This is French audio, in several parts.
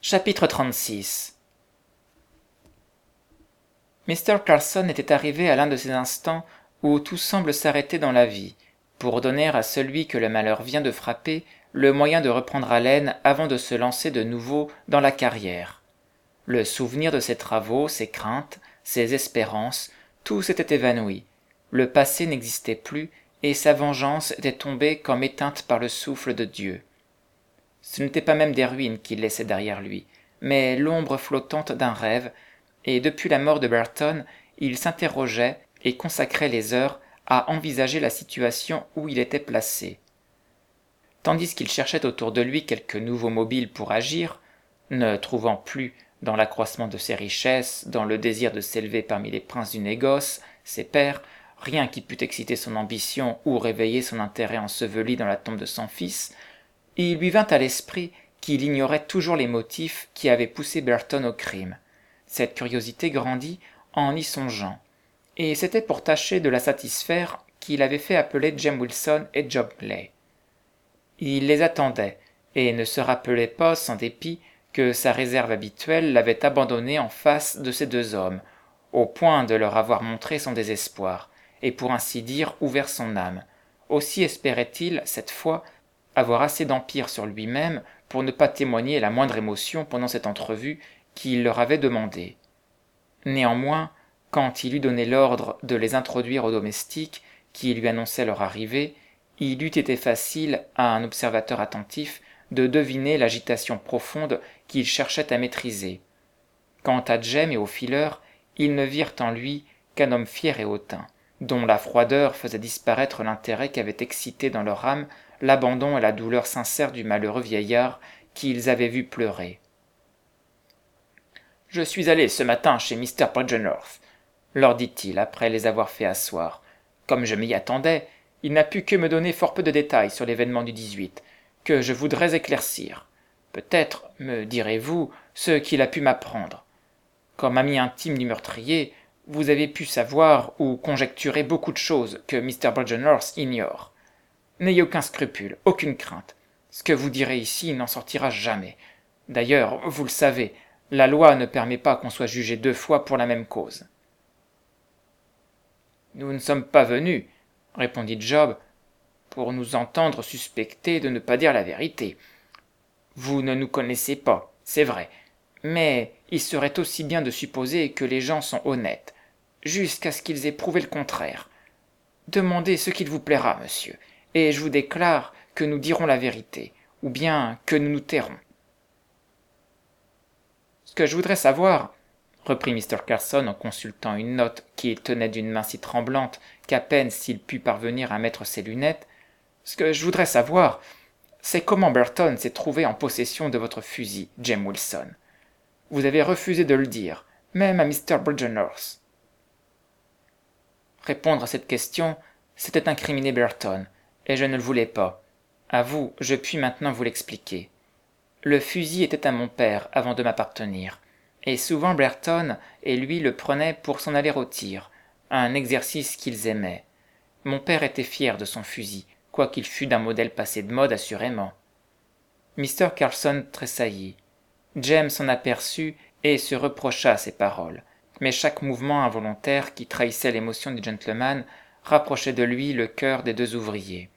Chapitre 36. Mr. Carson était arrivé à l'un de ces instants où tout semble s'arrêter dans la vie, pour donner à celui que le malheur vient de frapper le moyen de reprendre haleine avant de se lancer de nouveau dans la carrière. Le souvenir de ses travaux, ses craintes, ses espérances, tout s'était évanoui. Le passé n'existait plus, et sa vengeance était tombée comme éteinte par le souffle de Dieu. Ce n'étaient pas même des ruines qu'il laissait derrière lui, mais l'ombre flottante d'un rêve, et depuis la mort de Burton, il s'interrogeait et consacrait les heures à envisager la situation où il était placé. Tandis qu'il cherchait autour de lui quelque nouveau mobile pour agir, ne trouvant plus, dans l'accroissement de ses richesses, dans le désir de s'élever parmi les princes du négoce, ses pairs, rien qui pût exciter son ambition ou réveiller son intérêt enseveli dans la tombe de son fils, il lui vint à l'esprit qu'il ignorait toujours les motifs qui avaient poussé Burton au crime. Cette curiosité grandit en y songeant, et c'était pour tâcher de la satisfaire qu'il avait fait appeler Jem Wilson et Job Clay. Il les attendait, et ne se rappelait pas, sans dépit, que sa réserve habituelle l'avait abandonné en face de ces deux hommes, au point de leur avoir montré son désespoir, et pour ainsi dire ouvert son âme. Aussi espérait-il, cette fois, avoir assez d'empire sur lui-même pour ne pas témoigner la moindre émotion pendant cette entrevue qu'il leur avait demandée. Néanmoins, quand il eut donné l'ordre de les introduire aux domestiques qui lui annonçaient leur arrivée, il eût été facile à un observateur attentif de deviner l'agitation profonde qu'il cherchait à maîtriser. Quant à Jem et au fileur, ils ne virent en lui qu'un homme fier et hautain, dont la froideur faisait disparaître l'intérêt qu'avait excité dans leur âme l'abandon et la douleur sincère du malheureux vieillard qu'ils avaient vu pleurer. « Je suis allé ce matin chez Mr. Bridgenorth, leur dit-il après les avoir fait asseoir. Comme je m'y attendais, il n'a pu que me donner fort peu de détails sur l'événement du 18, que je voudrais éclaircir. Peut-être, me direz-vous, ce qu'il a pu m'apprendre. Comme ami intime du meurtrier, vous avez pu savoir ou conjecturer beaucoup de choses que Mr. Bridgenorth ignore. N'ayez aucun scrupule, aucune crainte. Ce que vous direz ici n'en sortira jamais. D'ailleurs, vous le savez, la loi ne permet pas qu'on soit jugé deux fois pour la même cause. Nous ne sommes pas venus, répondit Job, pour nous entendre suspecter de ne pas dire la vérité. Vous ne nous connaissez pas, c'est vrai, mais il serait aussi bien de supposer que les gens sont honnêtes, jusqu'à ce qu'ils aient prouvé le contraire. Demandez ce qu'il vous plaira, monsieur, et je vous déclare que nous dirons la vérité, ou bien que nous nous tairons. Ce que je voudrais savoir, reprit Mr. Carson en consultant une note qu'il tenait d'une main si tremblante qu'à peine s'il put parvenir à mettre ses lunettes, ce que je voudrais savoir, c'est comment Burton s'est trouvé en possession de votre fusil, Jem Wilson. Vous avez refusé de le dire, même à Mr. Bridgenorth. Répondre à cette question, c'était incriminer Burton, et je ne le voulais pas. À vous, je puis maintenant vous l'expliquer. Le fusil était à mon père avant de m'appartenir, et souvent Burton et lui le prenaient pour s'en aller au tir, un exercice qu'ils aimaient. Mon père était fier de son fusil, quoiqu'il fût d'un modèle passé de mode assurément. Mr. Carson tressaillit. Jem s'en aperçut et se reprocha ces paroles, mais chaque mouvement involontaire qui trahissait l'émotion du gentleman rapprochait de lui le cœur des deux ouvriers.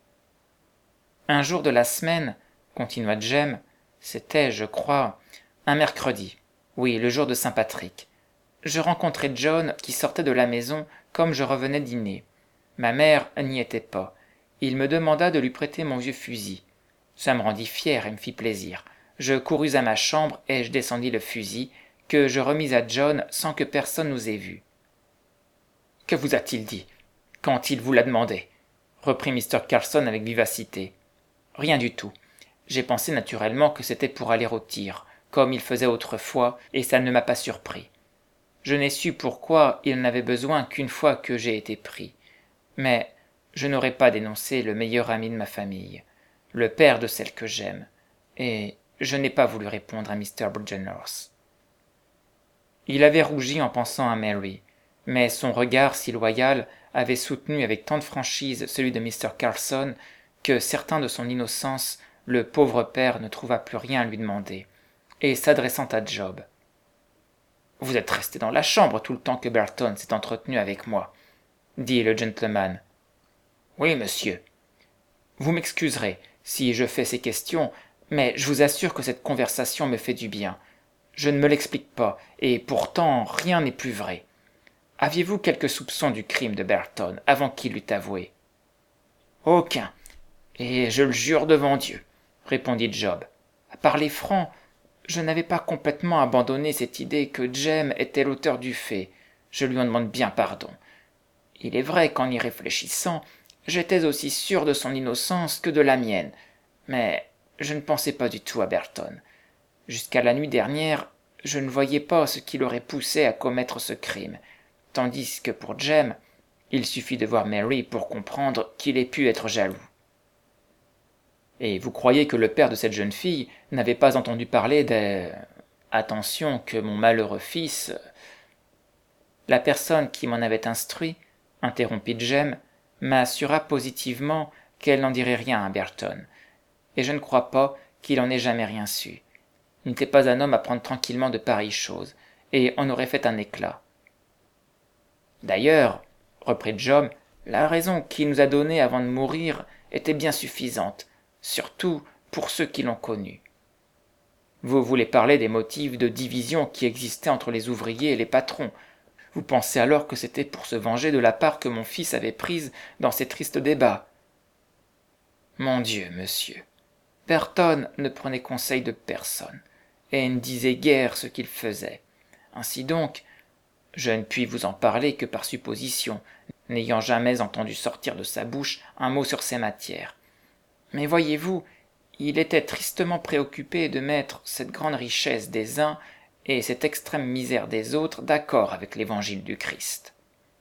Un jour de la semaine, continua Jem, c'était, je crois, un mercredi, oui, le jour de Saint-Patrick. Je rencontrai John qui sortait de la maison comme je revenais dîner. Ma mère n'y était pas. Il me demanda de lui prêter mon vieux fusil. Ça me rendit fier et me fit plaisir. Je courus à ma chambre et je descendis le fusil, que je remis à John sans que personne nous ait vus. « Que vous a-t-il dit, quand il vous l'a demandé ?» reprit Mr. Carson avec vivacité. « Rien du tout. J'ai pensé naturellement que c'était pour aller au tir, comme il faisait autrefois, et ça ne m'a pas surpris. Je n'ai su pourquoi il n'avait besoin qu'une fois que j'ai été pris. Mais je n'aurais pas dénoncé le meilleur ami de ma famille, le père de celle que j'aime, et je n'ai pas voulu répondre à Mr. Bridgenorth. » Il avait rougi en pensant à Mary, mais son regard si loyal avait soutenu avec tant de franchise celui de Mr. Carson que, certain de son innocence, le pauvre père ne trouva plus rien à lui demander, et s'adressant à Job. « Vous êtes resté dans la chambre tout le temps que Burton s'est entretenu avec moi, » dit le gentleman. « Oui, monsieur. Vous m'excuserez si je fais ces questions, mais je vous assure que cette conversation me fait du bien. Je ne me l'explique pas, et pourtant rien n'est plus vrai. Aviez-vous quelque soupçon du crime de Burton avant qu'il l'eût avoué ? » « Aucun, et je le jure devant Dieu, » répondit Job. « À parler franc, je n'avais pas complètement abandonné cette idée que Jem était l'auteur du fait. Je lui en demande bien pardon. Il est vrai qu'en y réfléchissant, j'étais aussi sûr de son innocence que de la mienne, mais je ne pensais pas du tout à Burton. Jusqu'à la nuit dernière, je ne voyais pas ce qui l'aurait poussé à commettre ce crime, tandis que pour Jem, il suffit de voir Mary pour comprendre qu'il ait pu être jaloux. »« Et vous croyez que le père de cette jeune fille n'avait pas entendu parler des... Attention que mon malheureux fils... » »« La personne qui m'en avait instruit, interrompit Jem, m'assura positivement qu'elle n'en dirait rien à Burton, et je ne crois pas qu'il en ait jamais rien su. Il n'était pas un homme à prendre tranquillement de pareilles choses, et en aurait fait un éclat. D'ailleurs, reprit Job, la raison qu'il nous a donnée avant de mourir était bien suffisante, surtout pour ceux qui l'ont connu. Vous voulez parler des motifs de division qui existaient entre les ouvriers et les patrons. Vous pensez alors que c'était pour se venger de la part que mon fils avait prise dans ces tristes débats. Mon Dieu, monsieur, Burton ne prenait conseil de personne, et ne disait guère ce qu'il faisait. Ainsi donc, je ne puis vous en parler que par supposition, n'ayant jamais entendu sortir de sa bouche un mot sur ces matières. Mais voyez-vous, il était tristement préoccupé de mettre cette grande richesse des uns et cette extrême misère des autres d'accord avec l'évangile du Christ.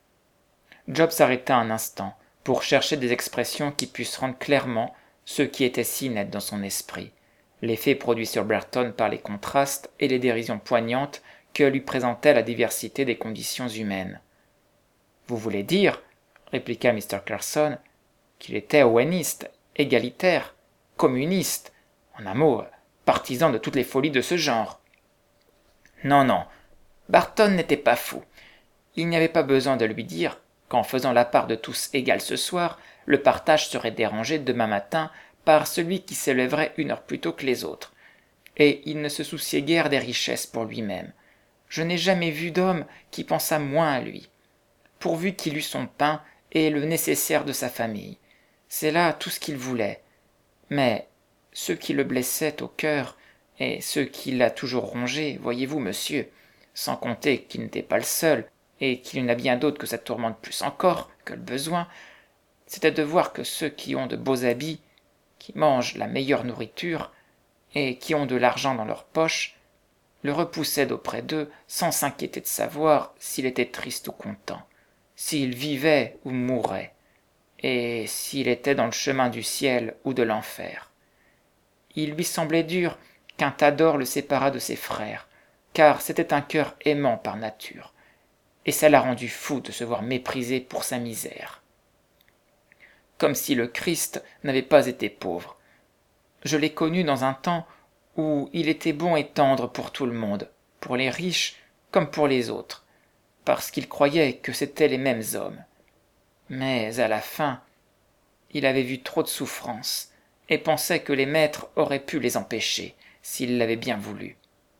Job s'arrêta un instant pour chercher des expressions qui puissent rendre clairement ce qui était si net dans son esprit, l'effet produit sur Burton par les contrastes et les dérisions poignantes que lui présentait la diversité des conditions humaines. « Vous voulez dire, » répliqua Mr. Carson, « qu'il était oweniste, égalitaire, communiste, en un mot, partisan de toutes les folies de ce genre. » Non, non, Burton n'était pas fou. Il n'y avait pas besoin de lui dire qu'en faisant la part de tous égale ce soir, le partage serait dérangé demain matin par celui qui s'élèverait 1 heure plus tôt que les autres. Et il ne se souciait guère des richesses pour lui-même. Je n'ai jamais vu d'homme qui pensât moins à lui, pourvu qu'il eût son pain et le nécessaire de sa famille. C'est là tout ce qu'il voulait. Mais ceux qui le blessaient au cœur, et ceux qui l'a toujours rongé, voyez-vous, monsieur, sans compter qu'il n'était pas le seul, et qu'il y en a bien d'autres que ça tourmente plus encore que le besoin, c'était de voir que ceux qui ont de beaux habits, qui mangent la meilleure nourriture, et qui ont de l'argent dans leurs poches, le repoussaient d'auprès d'eux sans s'inquiéter de savoir s'il était triste ou content, s'il vivait ou mourait, et s'il était dans le chemin du ciel ou de l'enfer. Il lui semblait dur qu'un tas d'or le séparât de ses frères, car c'était un cœur aimant par nature, et ça l'a rendu fou de se voir méprisé pour sa misère. Comme si le Christ n'avait pas été pauvre. Je l'ai connu dans un temps où il était bon et tendre pour tout le monde, pour les riches comme pour les autres, parce qu'il croyait que c'étaient les mêmes hommes. Mais à la fin, il avait vu trop de souffrances, et pensait que les maîtres auraient pu les empêcher, s'ils l'avaient bien voulu.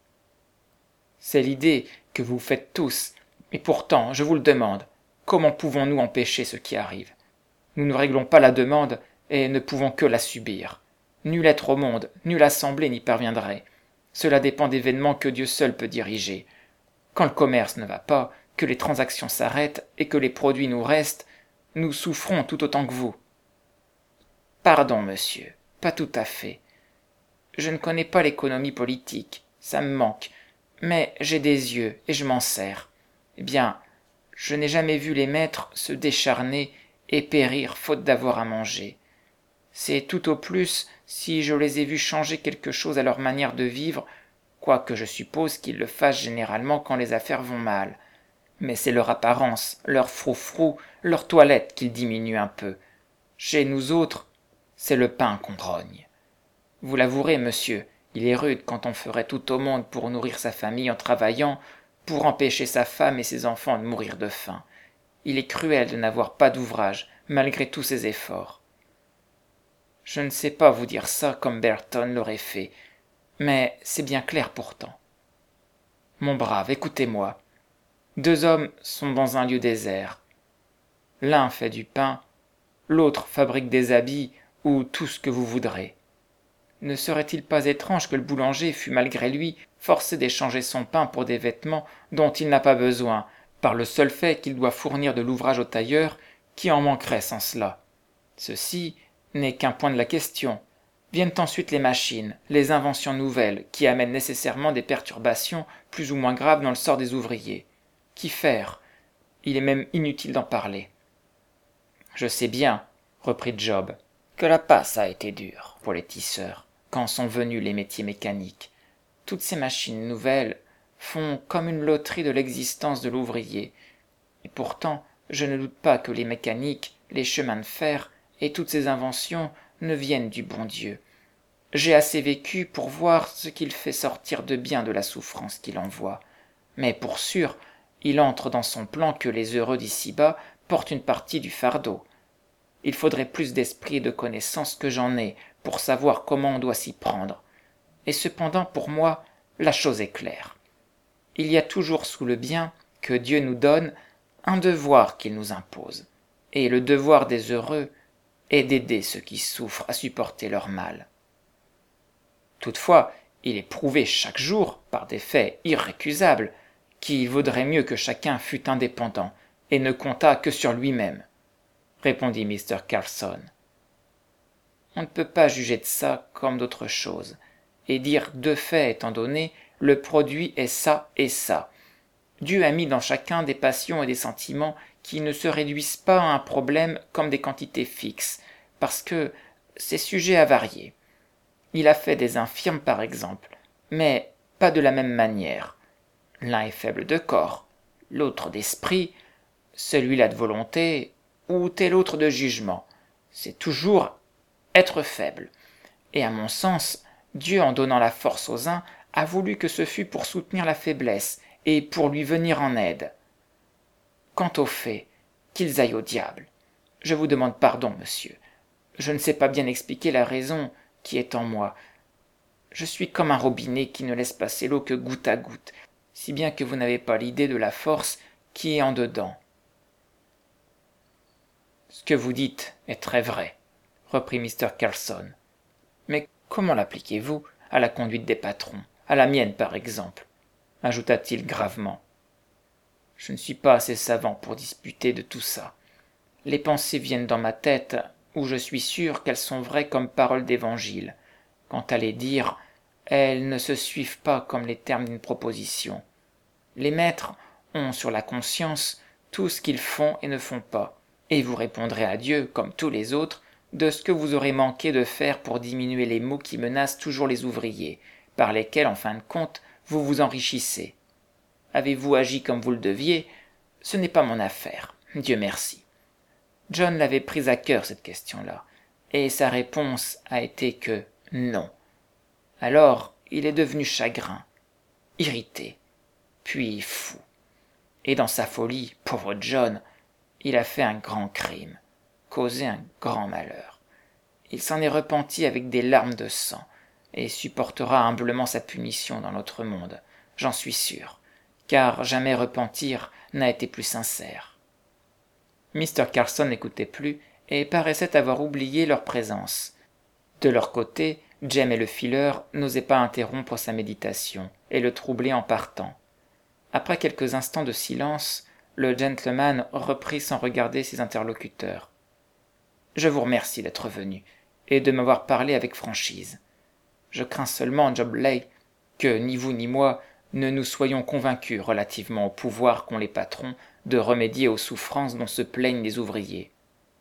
C'est l'idée que vous faites tous, et pourtant, je vous le demande, comment pouvons-nous empêcher ce qui arrive ? Nous ne réglons pas la demande, et ne pouvons que la subir. Nul être au monde, nulle assemblée n'y parviendrait. Cela dépend d'événements que Dieu seul peut diriger. Quand le commerce ne va pas, que les transactions s'arrêtent et que les produits nous restent, nous souffrons tout autant que vous. Pardon, monsieur, pas tout à fait. Je ne connais pas l'économie politique, ça me manque, mais j'ai des yeux et je m'en sers. Eh bien, je n'ai jamais vu les maîtres se décharner et périr faute d'avoir à manger. C'est tout au plus si je les ai vus changer quelque chose à leur manière de vivre, quoique je suppose qu'ils le fassent généralement quand les affaires vont mal. Mais c'est leur apparence, leur froufrou, leur toilette qu'ils diminuent un peu. Chez nous autres, c'est le pain qu'on rogne. Vous l'avouerez, monsieur, Il est rude quand on ferait tout au monde pour nourrir sa famille en travaillant, pour empêcher sa femme et ses enfants de mourir de faim. Il est cruel de n'avoir pas d'ouvrage, malgré tous ses efforts. Je ne sais pas vous dire ça comme Berton l'aurait fait, mais c'est bien clair pourtant. Mon brave, écoutez-moi. 2 hommes sont dans un lieu désert. L'un fait du pain, l'autre fabrique des habits ou tout ce que vous voudrez. Ne serait-il pas étrange que le boulanger fût malgré lui forcé d'échanger son pain pour des vêtements dont il n'a pas besoin, par le seul fait qu'il doit fournir de l'ouvrage au tailleur qui en manquerait sans cela? Ceci n'est qu'un point de la question. Viennent ensuite les machines, les inventions nouvelles, qui amènent nécessairement des perturbations plus ou moins graves dans le sort des ouvriers. Qu'y faire? Il est même inutile d'en parler. Je sais bien, reprit Job, que la passe a été dure pour les tisseurs, quand sont venus les métiers mécaniques. Toutes ces machines nouvelles font comme une loterie de l'existence de l'ouvrier. Et pourtant, je ne doute pas que les mécaniques, les chemins de fer et toutes ces inventions ne viennent du bon Dieu. J'ai assez vécu pour voir ce qu'il fait sortir de bien de la souffrance qu'il envoie. Mais pour sûr, il entre dans son plan que les heureux d'ici-bas portent une partie du fardeau. Il faudrait plus d'esprit et de connaissance que j'en ai pour savoir comment on doit s'y prendre. Et cependant, pour moi, la chose est claire. Il y a toujours sous le bien que Dieu nous donne un devoir qu'il nous impose. Et le devoir des heureux est d'aider ceux qui souffrent à supporter leur mal. Toutefois, il est prouvé chaque jour, par des faits irrécusables, qu'il vaudrait mieux que chacun fût indépendant et ne comptât que sur lui-même, répondit Mr. Carson. On ne peut pas juger de ça comme d'autre chose, et dire 2 faits étant donnés, le produit est ça et ça. Dieu a mis dans chacun des passions et des sentiments qui ne se réduisent pas à un problème comme des quantités fixes, parce que c'est sujet à varier. Il a fait des infirmes par exemple, mais pas de la même manière. L'un est faible de corps, l'autre d'esprit, celui-là de volonté, ou tel autre de jugement. C'est toujours être faible. Et à mon sens, Dieu, en donnant la force aux uns, a voulu que ce fût pour soutenir la faiblesse et pour lui venir en aide. Quant aux faits, qu'ils aillent au diable. Je vous demande pardon, monsieur. Je ne sais pas bien expliquer la raison qui est en moi. Je suis comme un robinet qui ne laisse passer l'eau que goutte à goutte, si bien que vous n'avez pas l'idée de la force qui est en dedans. Ce que vous dites est très vrai, reprit Mr. Carson. Mais comment l'appliquez-vous à la conduite des patrons, à la mienne par exemple, ajouta-t-il gravement. Je ne suis pas assez savant pour disputer de tout ça. Les pensées viennent dans ma tête, où je suis sûr qu'elles sont vraies comme paroles d'évangile. Quant à les dire, elles ne se suivent pas comme les termes d'une proposition. Les maîtres ont sur la conscience tout ce qu'ils font et ne font pas, et vous répondrez à Dieu, comme tous les autres, de ce que vous aurez manqué de faire pour diminuer les maux qui menacent toujours les ouvriers, par lesquels, en fin de compte, vous vous enrichissez. Avez-vous agi comme vous le deviez? Ce n'est pas mon affaire, Dieu merci. John l'avait prise à cœur, cette question-là, et sa réponse a été que non. Alors, il est devenu chagrin, irrité, puis fou. Et dans sa folie, pauvre John, il a fait un grand crime, causé un grand malheur. Il s'en est repenti avec des larmes de sang, et supportera humblement sa punition dans l'autre monde, j'en suis sûr, car jamais repentir n'a été plus sincère. Mr. Carson n'écoutait plus et paraissait avoir oublié leur présence. De leur côté, Jem et le fileur n'osaient pas interrompre sa méditation et le troubler en partant. Après quelques instants de silence, le gentleman reprit sans regarder ses interlocuteurs. « Je vous remercie d'être venu et de m'avoir parlé avec franchise. Je crains seulement, Job Legh, que ni vous ni moi ne nous soyons convaincus relativement au pouvoir qu'ont les patrons de remédier aux souffrances dont se plaignent les ouvriers.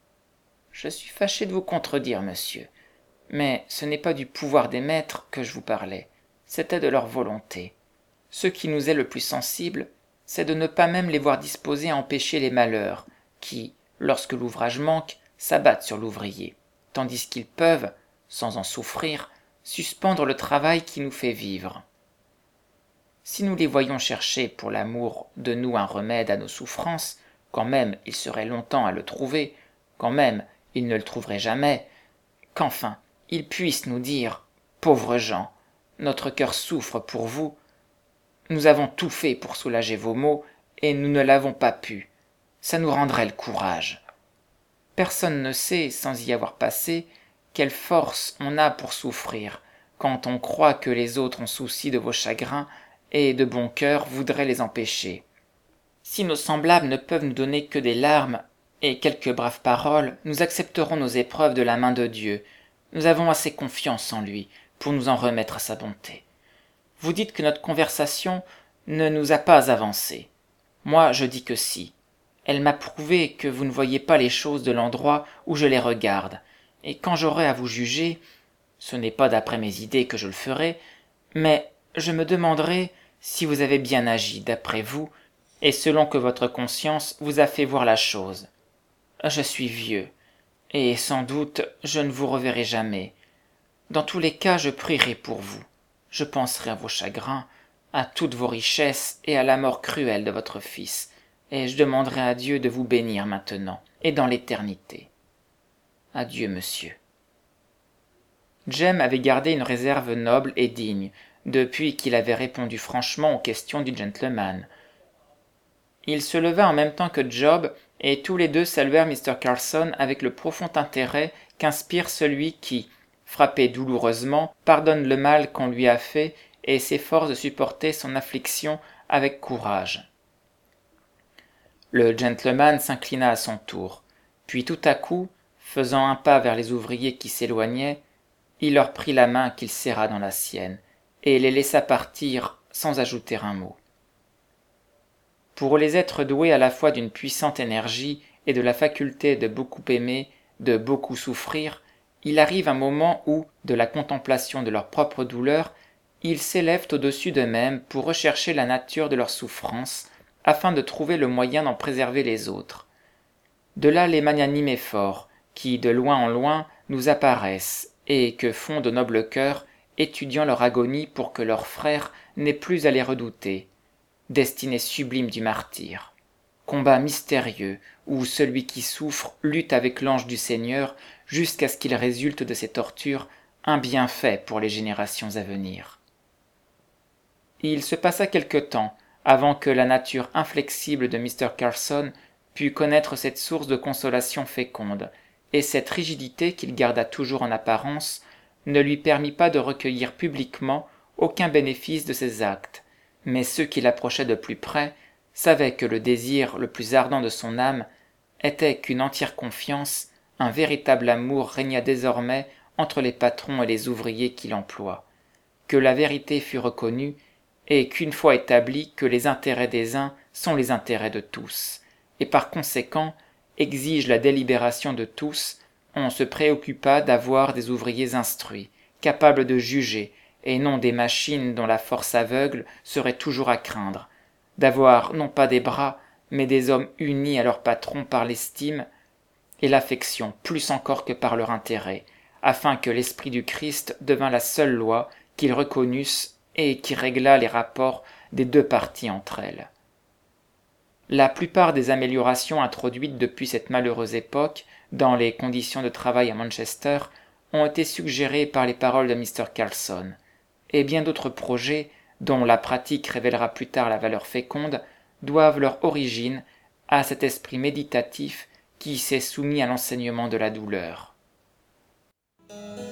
Je suis fâché de vous contredire, monsieur, mais ce n'est pas du pouvoir des maîtres que je vous parlais, c'était de leur volonté. Ce qui nous est le plus sensible, c'est de ne pas même les voir disposés à empêcher les malheurs, qui, lorsque l'ouvrage manque, s'abattent sur l'ouvrier, tandis qu'ils peuvent, sans en souffrir, suspendre le travail qui nous fait vivre. Si nous les voyions chercher pour l'amour de nous un remède à nos souffrances, quand même ils seraient longtemps à le trouver, quand même ils ne le trouveraient jamais, qu'enfin ils puissent nous dire « Pauvres gens, notre cœur souffre pour vous, nous avons tout fait pour soulager vos maux, et nous ne l'avons pas pu. Ça nous rendrait le courage. » Personne ne sait, sans y avoir passé, quelle force on a pour souffrir, quand on croit que les autres ont souci de vos chagrins et de bon cœur voudraient les empêcher. Si nos semblables ne peuvent nous donner que des larmes et quelques braves paroles, nous accepterons nos épreuves de la main de Dieu. Nous avons assez confiance en lui pour nous en remettre à sa bonté. Vous dites que notre conversation ne nous a pas avancé. Moi, je dis que si. Elle m'a prouvé que vous ne voyez pas les choses de l'endroit où je les regarde, et quand j'aurai à vous juger, ce n'est pas d'après mes idées que je le ferai, mais je me demanderai si vous avez bien agi d'après vous, et selon que votre conscience vous a fait voir la chose. Je suis vieux, et sans doute je ne vous reverrai jamais. Dans tous les cas, je prierai pour vous. Je penserai à vos chagrins, à toutes vos richesses et à la mort cruelle de votre fils, et je demanderai à Dieu de vous bénir maintenant et dans l'éternité. Adieu, monsieur. Jem avait gardé une réserve noble et digne, depuis qu'il avait répondu franchement aux questions du gentleman. Il se leva en même temps que Job, et tous les deux saluèrent Mr. Carson avec le profond intérêt qu'inspire celui qui, frappé douloureusement, pardonne le mal qu'on lui a fait et s'efforce de supporter son affliction avec courage. Le gentleman s'inclina à son tour, puis tout à coup, faisant un pas vers les ouvriers qui s'éloignaient, il leur prit la main qu'il serra dans la sienne, et les laissa partir sans ajouter un mot. Pour les êtres doués à la fois d'une puissante énergie et de la faculté de beaucoup aimer, de beaucoup souffrir, il arrive un moment où, de la contemplation de leur propre douleur, ils s'élèvent au-dessus d'eux-mêmes pour rechercher la nature de leurs souffrances, afin de trouver le moyen d'en préserver les autres. De là les magnanimes efforts, qui, de loin en loin, nous apparaissent, et que font de nobles cœurs, étudiant leur agonie pour que leurs frères n'aient plus à les redouter. Destinée sublime du martyr. Combat mystérieux, où celui qui souffre lutte avec l'ange du Seigneur jusqu'à ce qu'il résulte de ses tortures un bienfait pour les générations à venir. Il se passa quelque temps avant que la nature inflexible de Mr. Carson pût connaître cette source de consolation féconde, et cette rigidité qu'il garda toujours en apparence ne lui permit pas de recueillir publiquement aucun bénéfice de ses actes, mais ceux qui l'approchaient de plus près savaient que le désir le plus ardent de son âme était qu'une entière confiance, un véritable amour régnât désormais entre les patrons et les ouvriers qui l'emploient, que la vérité fût reconnue, et qu'une fois établi que les intérêts des uns sont les intérêts de tous, et par conséquent exigent la délibération de tous, on se préoccupa d'avoir des ouvriers instruits, capables de juger, et non des machines dont la force aveugle serait toujours à craindre, d'avoir non pas des bras, mais des hommes unis à leur patron par l'estime et l'affection plus encore que par leur intérêt, afin que l'esprit du Christ devînt la seule loi qu'ils reconnussent et qui réglât les rapports des deux parties entre elles. La plupart des améliorations introduites depuis cette malheureuse époque dans les conditions de travail à Manchester ont été suggérées par les paroles de Mr. Carson, et bien d'autres projets, dont la pratique révélera plus tard la valeur féconde, doivent leur origine à cet esprit méditatif qui s'est soumis à l'enseignement de la douleur.